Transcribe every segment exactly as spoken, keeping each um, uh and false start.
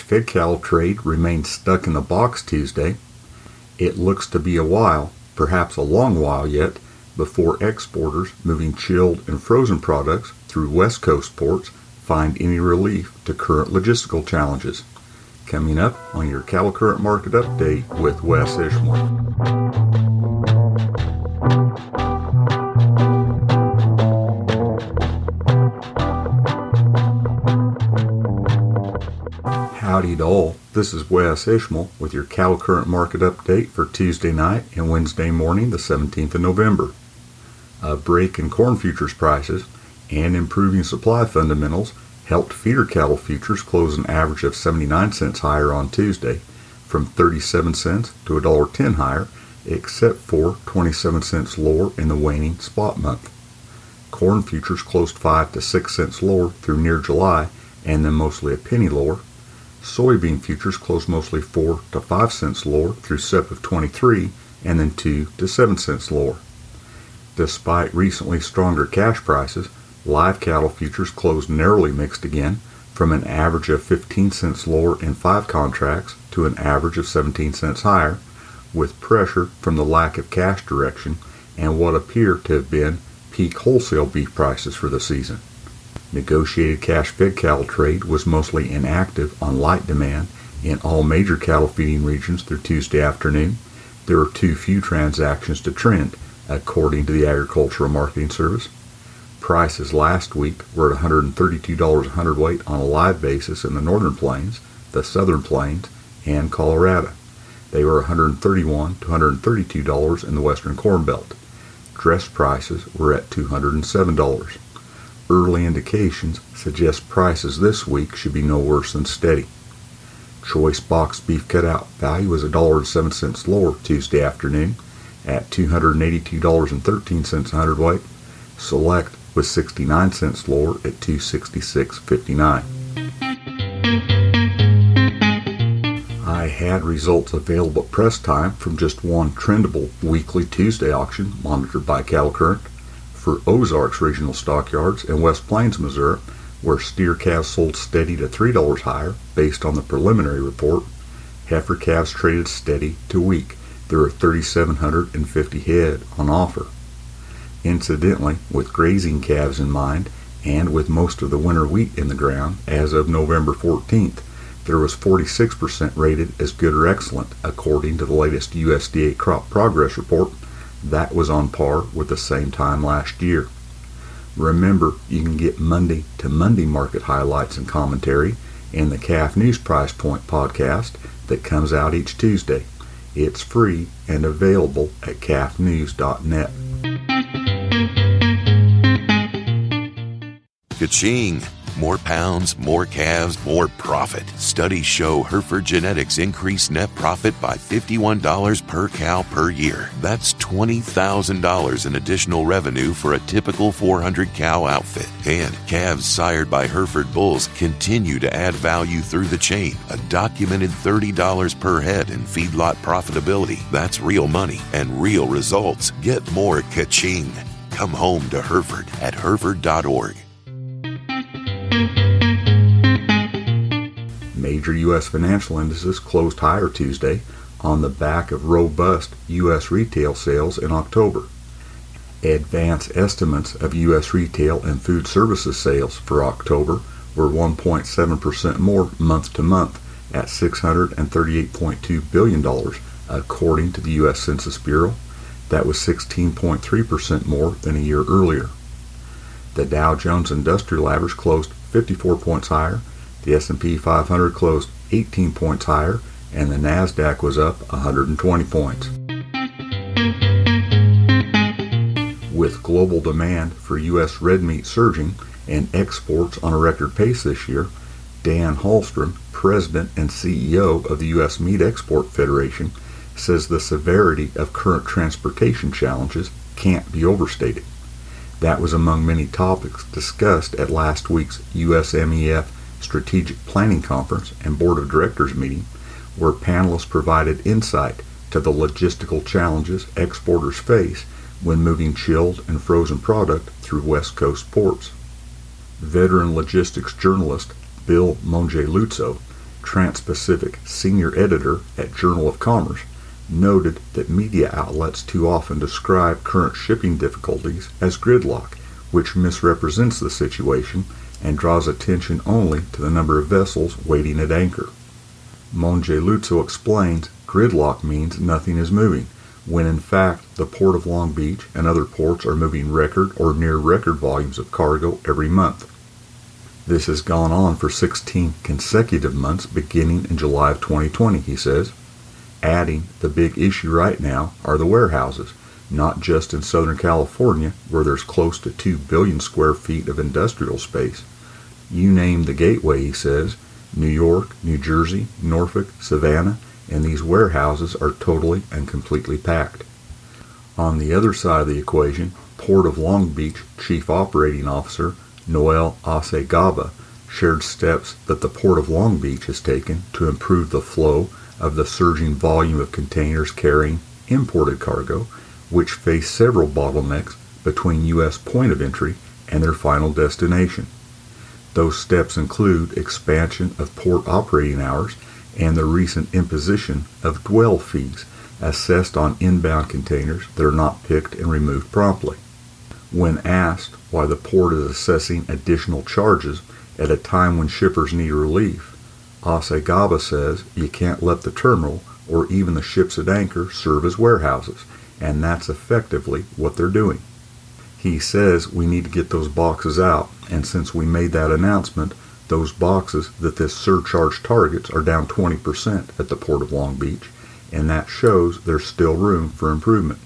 fed cattle trade remained stuck in the box Tuesday. It looks to be a while, perhaps a long while yet, before exporters moving chilled and frozen products through West Coast ports find any relief to current logistical challenges. Coming up on your Cattle Current Market Update with Wes Ishmael. Howdy to all, this is Wes Ishmael with your Cattle Current Market Update for Tuesday night and Wednesday morning, the seventeenth of November. A break in corn futures prices and improving supply fundamentals helped feeder cattle futures close an average of seventy-nine cents higher on Tuesday, from thirty-seven cents to one dollar ten higher, except for twenty-seven cents lower in the waning spot month. Corn futures closed five to six cents lower through near July, and then mostly a penny lower. Soybean futures closed mostly four to five cents lower through S E P of twenty-three, and then two to seven cents lower. Despite recently stronger cash prices, live cattle futures closed narrowly mixed again, from an average of fifteen cents lower in five contracts to an average of seventeen cents higher, with pressure from the lack of cash direction and what appear to have been peak wholesale beef prices for the season. Negotiated cash fed cattle trade was mostly inactive on light demand in all major cattle feeding regions through Tuesday afternoon. There were too few transactions to trend, according to the Agricultural Marketing Service. Prices last week were at one hundred thirty-two dollars a hundredweight on a live basis in the Northern Plains, the Southern Plains, and Colorado. They were one hundred thirty-one dollars to one hundred thirty-two dollars in the Western Corn Belt. Dress prices were at two hundred seven dollars. Early indications suggest prices this week should be no worse than steady. Choice box beef cutout value was one dollar and seven cents lower Tuesday afternoon at two hundred eighty-two dollars and thirteen cents a hundredweight. Select was sixty-nine cents lower at two hundred sixty-six dollars and fifty-nine cents. I had results available at press time from just one trendable weekly Tuesday auction monitored by Cattle Current. For Ozarks Regional Stockyards in West Plains, Missouri, where steer calves sold steady to three dollars higher based on the preliminary report. Heifer calves traded steady to weak. There are three thousand seven hundred fifty head on offer. Incidentally, with grazing calves in mind, and with most of the winter wheat in the ground as of November fourteenth, there was forty-six percent rated as good or excellent, according to the latest U S D A Crop Progress Report. That was on par with the same time last year. Remember, you can get Monday to Monday market highlights and commentary in the Calf News Price Point podcast that comes out each Tuesday. It's free and available at calf news dot net. Ka-ching! More pounds, more calves, more profit. Studies show Hereford Genetics increase net profit by fifty-one dollars per cow per year. That's twenty thousand dollars in additional revenue for a typical four hundred cow outfit. And calves sired by Hereford bulls continue to add value through the chain. A documented thirty dollars per head in feedlot profitability. That's real money and real results. Get more ka-ching. Come home to Hereford at hereford dot org. Major U S financial indices closed higher Tuesday on the back of robust U S retail sales in October. Advance estimates of U S retail and food services sales for October were one point seven percent more month to month at six hundred thirty-eight point two billion dollars, according to the U S Census Bureau. That was sixteen point three percent more than a year earlier. The Dow Jones Industrial Average closed fifty-four points higher, the S and P five hundred closed eighteen points higher, and the NASDAQ was up one hundred twenty points. With global demand for U S red meat surging and exports on a record pace this year, Dan Hallstrom, President and C E O of the U S Meat Export Federation, says the severity of current transportation challenges can't be overstated. That was among many topics discussed at last week's U S M E F Strategic Planning Conference and Board of Directors meeting, where panelists provided insight to the logistical challenges exporters face when moving chilled and frozen product through West Coast ports. Veteran logistics journalist Bill Mongeluzzo Trans-Pacific senior editor at Journal of Commerce, noted that media outlets too often describe current shipping difficulties as gridlock, which misrepresents the situation and draws attention only to the number of vessels waiting at anchor. Mongeluzzo explains gridlock means nothing is moving, when in fact the Port of Long Beach and other ports are moving record or near record volumes of cargo every month. This has gone on for sixteen consecutive months beginning in July of twenty twenty, he says. Adding, the big issue right now are the warehouses, not just in Southern California, where there's close to two billion square feet of industrial space. You name the gateway, he says, New York, New Jersey, Norfolk, Savannah, and these warehouses are totally and completely packed. On the other side of the equation, Port of Long Beach Chief Operating Officer Noel Acegaba shared steps that the Port of Long Beach has taken to improve the flow of the surging volume of containers carrying imported cargo, which face several bottlenecks between U S point of entry and their final destination. Those steps include expansion of port operating hours and the recent imposition of dwell fees assessed on inbound containers that are not picked and removed promptly. When asked why the port is assessing additional charges at a time when shippers need relief, Acegaba says you can't let the terminal or even the ships at anchor serve as warehouses, and that's effectively what they're doing. He says we need to get those boxes out, and since we made that announcement, those boxes that this surcharge targets are down twenty percent at the Port of Long Beach, and that shows there's still room for improvement.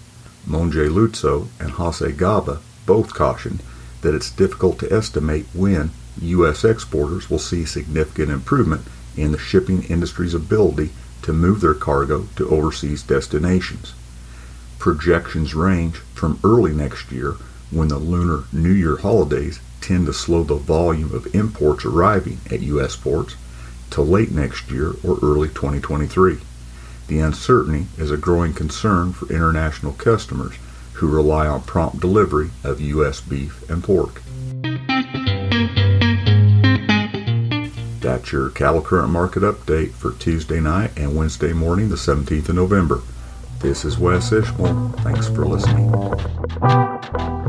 Mongeluzzo and Acegaba both cautioned that it's difficult to estimate when U S exporters will see significant improvement in the shipping industry's ability to move their cargo to overseas destinations. Projections range from early next year, when the Lunar New Year holidays tend to slow the volume of imports arriving at U S ports, to late next year or early twenty twenty-three. The uncertainty is a growing concern for international customers who rely on prompt delivery of U S beef and pork. That's your Cattle Current Market Update for Tuesday night and Wednesday morning, the seventeenth of November. This is Wes Ishmael. Thanks for listening.